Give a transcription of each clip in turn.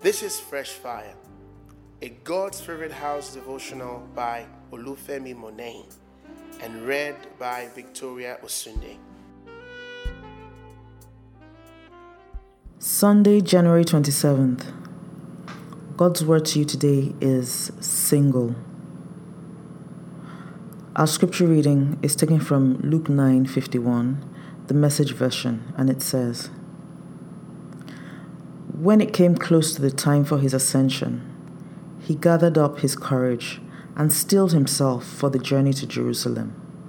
This is Fresh Fire, a God's Favorite House devotional by Olufemi Monain and read by Victoria Osunde. Sunday, January 27th. God's word to you today is single. Our scripture reading is taken from Luke 9:51, the Message version, and it says, "When it came close to the time for his ascension, he gathered up his courage and steeled himself for the journey to Jerusalem."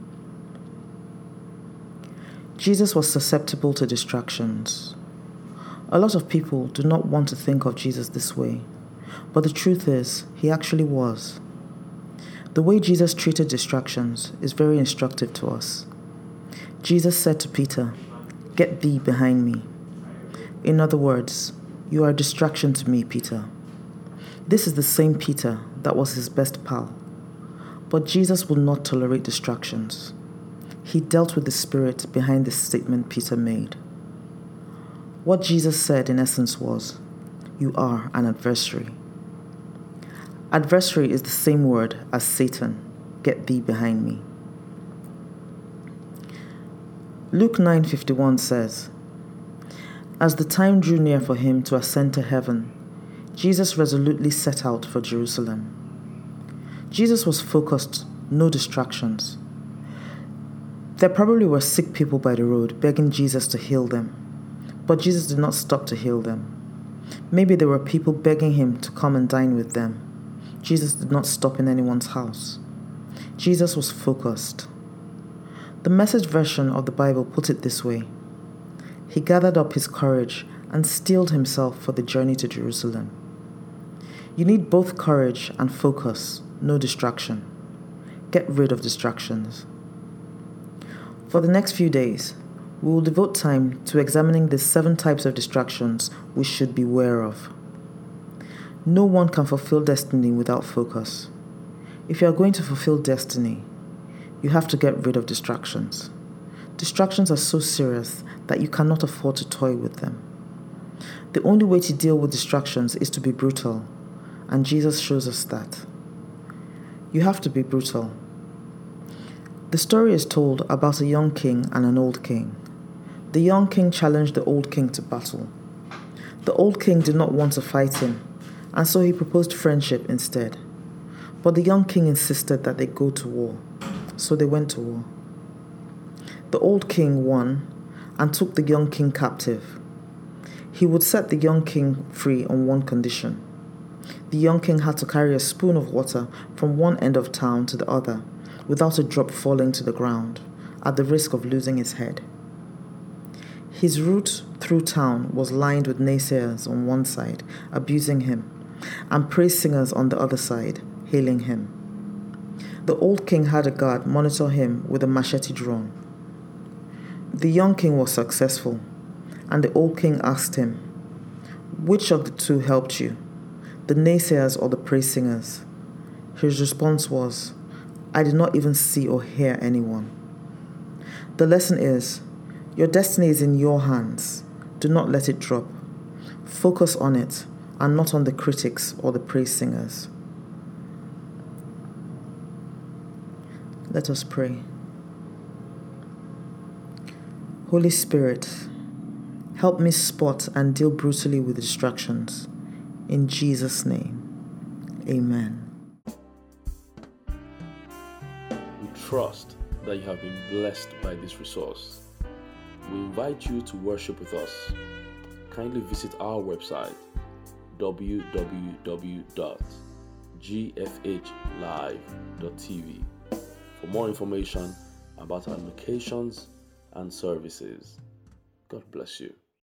Jesus was susceptible to distractions. A lot of people do not want to think of Jesus this way, but the truth is, he actually was. The way Jesus treated distractions is very instructive to us. Jesus said to Peter, "Get thee behind me." In other words, "You are a distraction to me, Peter." This is the same Peter that was his best pal. But Jesus will not tolerate distractions. He dealt with the spirit behind the statement Peter made. What Jesus said in essence was, "You are an adversary." Adversary is the same word as Satan. Get thee behind me. Luke 9:51 says, "As the time drew near for him to ascend to heaven, Jesus resolutely set out for Jerusalem." Jesus was focused, no distractions. There probably were sick people by the road begging Jesus to heal them, but Jesus did not stop to heal them. Maybe there were people begging him to come and dine with them. Jesus did not stop in anyone's house. Jesus was focused. The Message version of the Bible put it this way: "He gathered up his courage and steeled himself for the journey to Jerusalem." You need both courage and focus, no distraction. Get rid of distractions. For the next few days, we will devote time to examining the 7 types of distractions we should be aware of. No one can fulfill destiny without focus. If you are going to fulfill destiny, you have to get rid of distractions. Distractions are so serious that you cannot afford to toy with them. The only way to deal with distractions is to be brutal, and Jesus shows us that. You have to be brutal. The story is told about a young king and an old king. The young king challenged the old king to battle. The old king did not want to fight him, and so he proposed friendship instead. But the young king insisted that they go to war, so they went to war. The old king won and took the young king captive. He would set the young king free on one condition. The young king had to carry a spoon of water from one end of town to the other without a drop falling to the ground, at the risk of losing his head. His route through town was lined with naysayers on one side, abusing him, and praise singers on the other side, hailing him. The old king had a guard monitor him with a machete drawn. The young king was successful, and the old king asked him, "Which of the two helped you, the naysayers or the praise singers?" His response was, "I did not even see or hear anyone." The lesson is, your destiny is in your hands. Do not let it drop. Focus on it and not on the critics or the praise singers. Let us pray. Holy Spirit, help me spot and deal brutally with distractions. In Jesus' name, amen. We trust that you have been blessed by this resource. We invite you to worship with us. Kindly visit our website www.gfhlive.tv for more information about our locations and services. God bless you.